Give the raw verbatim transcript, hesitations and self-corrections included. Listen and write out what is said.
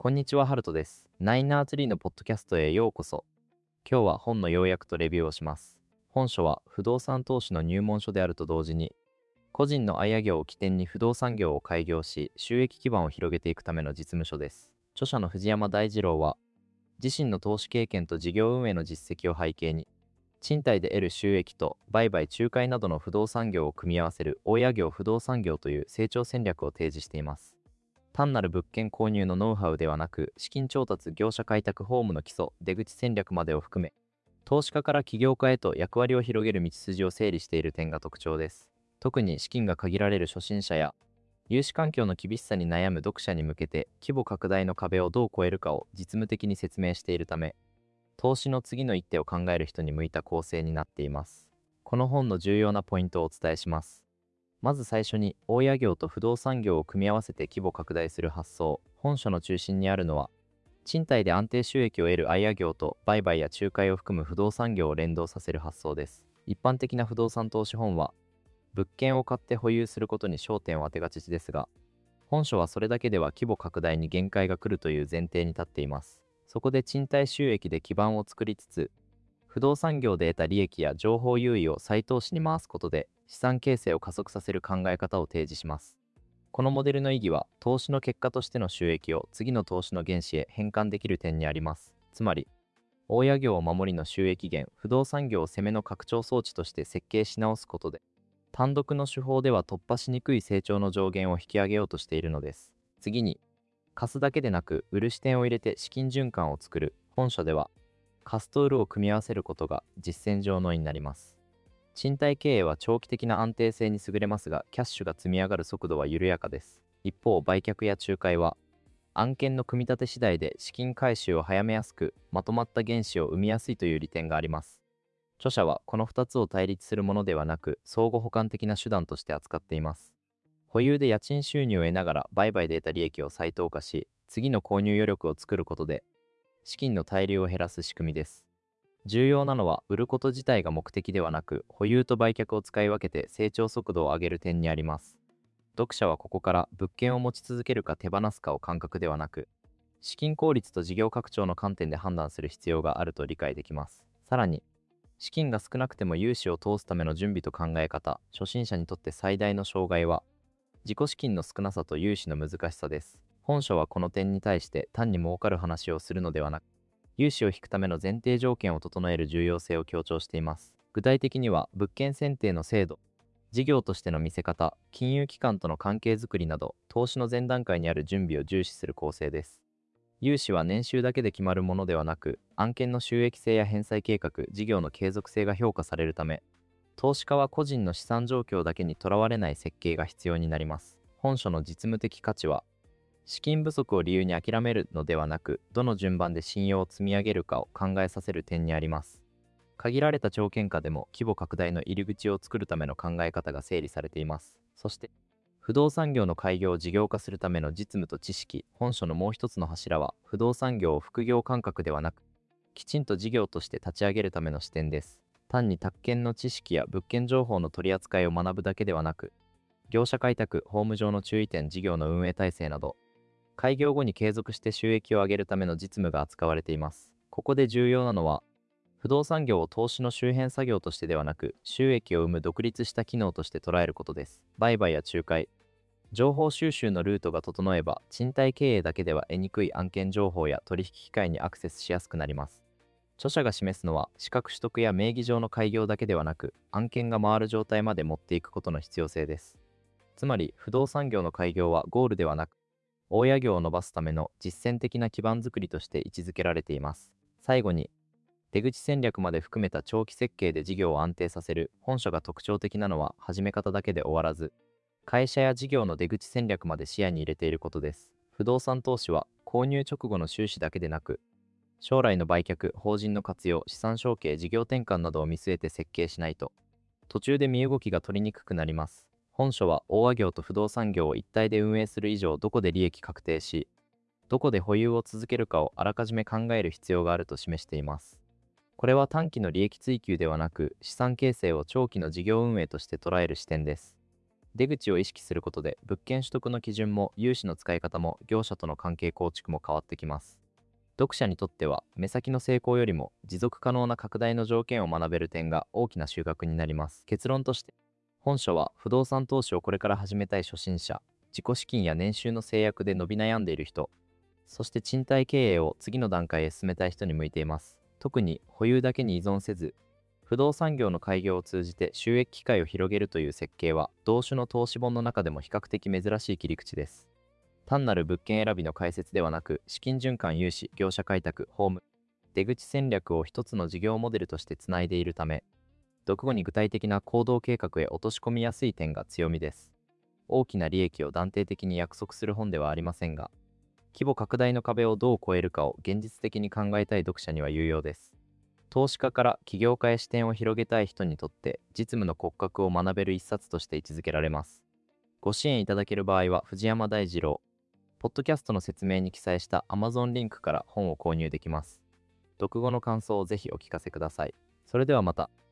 こんにちは、ハルトです。ナインアーツリーのポッドキャストへようこそ。今日は本の要約とレビューをします。本書は不動産投資の入門書であると同時に、個人の相業を起点に不動産業を開業し、収益基盤を広げていくための実務書です。著者の藤山大二郎は、自身の投資経験と事業運営の実績を背景に、賃貸で得る収益と売買仲介などの不動産業を組み合わせる大家業不動産業という成長戦略を提示しています。単なる物件購入のノウハウではなく、資金調達、業者開拓、法務の基礎、出口戦略までを含め、投資家から起業家へと役割を広げる道筋を整理している点が特徴です。特に資金が限られる初心者や、融資環境の厳しさに悩む読者に向けて、規模拡大の壁をどう越えるかを実務的に説明しているため、投資の次の一手を考える人に向いた構成になっています。この本の重要なポイントをお伝えします。まず最初に、大家業と不動産業を組み合わせて規模拡大する発想。本書の中心にあるのは、賃貸で安定収益を得る相家業と売買や仲介を含む不動産業を連動させる発想です。一般的な不動産投資本は、物件を買って保有することに焦点を当てがちですが、本書はそれだけでは規模拡大に限界が来るという前提に立っています。そこで賃貸収益で基盤を作りつつ、不動産業で得た利益や情報優位を再投資に回すことで資産形成を加速させる考え方を提示します。このモデルの意義は、投資の結果としての収益を次の投資の原資へ変換できる点にあります。つまり、大家業を守りの収益源、不動産業を攻めの拡張装置として設計し直すことで、単独の手法では突破しにくい成長の上限を引き上げようとしているのです。次に、貸すだけでなく売る視点を入れて資金循環を作る。本書では、貸すと売るを組み合わせることが実践上のになります。賃貸経営は長期的な安定性に優れますが、キャッシュが積み上がる速度は緩やかです。一方、売却や仲介は、案件の組み立て次第で資金回収を早めやすく、まとまった原資を生みやすいという利点があります。著者はこのふたつを対立するものではなく、相互補完的な手段として扱っています。保有で家賃収入を得ながら売買で得た利益を再投下し、次の購入余力を作ることで、資金の滞留を減らす仕組みです。重要なのは、売ること自体が目的ではなく、保有と売却を使い分けて成長速度を上げる点にあります。読者はここから物件を持ち続けるか手放すかを感覚ではなく、資金効率と事業拡張の観点で判断する必要があると理解できます。さらに、資金が少なくても融資を通すための準備と考え方、初心者にとって最大の障害は、自己資金の少なさと融資の難しさです。本書はこの点に対して単に儲かる話をするのではなく、融資を引くための前提条件を整える重要性を強調しています。具体的には、物件選定の制度、事業としての見せ方、金融機関との関係づくりなど、投資の前段階にある準備を重視する構成です。融資は年収だけで決まるものではなく、案件の収益性や返済計画、事業の継続性が評価されるため、投資家は個人の資産状況だけにとらわれない設計が必要になります。本書の実務的価値は、資金不足を理由に諦めるのではなく、どの順番で信用を積み上げるかを考えさせる点にあります。限られた条件下でも規模拡大の入り口を作るための考え方が整理されています。そして、不動産業の開業を事業化するための実務と知識。本書のもう一つの柱は、不動産業を副業感覚ではなく、きちんと事業として立ち上げるための視点です。単に宅建の知識や物件情報の取り扱いを学ぶだけではなく、業者開拓、法務上の注意点、事業の運営体制など、開業後に継続して収益を上げるための実務が扱われています。ここで重要なのは、不動産業を投資の周辺作業としてではなく、収益を生む独立した機能として捉えることです。売買や仲介、情報収集のルートが整えば、賃貸経営だけでは得にくい案件情報や取引機会にアクセスしやすくなります。著者が示すのは、資格取得や名義上の開業だけではなく、案件が回る状態まで持っていくことの必要性です。つまり、不動産業の開業はゴールではなく、大家業を伸ばすための実践的な基盤づくりとして位置づけられています。最後に、出口戦略まで含めた長期設計で事業を安定させる。本書が特徴的なのは、始め方だけで終わらず、会社や事業の出口戦略まで視野に入れていることです。不動産投資は、購入直後の収支だけでなく、将来の売却、法人の活用、資産承継、事業転換などを見据えて設計しないと、途中で身動きが取りにくくなります。本書は大家業と不動産業を一体で運営する以上、どこで利益確定し、どこで保有を続けるかをあらかじめ考える必要があると示しています。これは短期の利益追求ではなく、資産形成を長期の事業運営として捉える視点です。 出口を意識することで物件取得の基準も融資の使い方も業者との関係構築も変わってきます。読者にとっては目先の成功よりも持続可能な拡大の条件を学べる点が大きな収穫になります。結論として、本書は不動産投資をこれから始めたい初心者、自己資金や年収の制約で伸び悩んでいる人、そして賃貸経営を次の段階へ進めたい人に向いています。特に保有だけに依存せず、不動産業の開業を通じて収益機会を広げるという設計は、同種の投資本の中でも比較的珍しい切り口です。単なる物件選びの解説ではなく、資金循環融資、業者開拓、ホーム、出口戦略を一つの事業モデルとしてつないでいるため、読後に具体的な行動計画へ落とし込みやすい点が強みです。大きな利益を断定的に約束する本ではありませんが、規模拡大の壁をどう超えるかを現実的に考えたい読者には有用です。投資家から起業家へ視点を広げたい人にとって実務の骨格を学べる一冊として位置づけられます。ご支援いただける場合は藤山大二郎、ポッドキャストの説明に記載した Amazon リンクから本を購入できます。読後の感想をぜひお聞かせください。それではまた。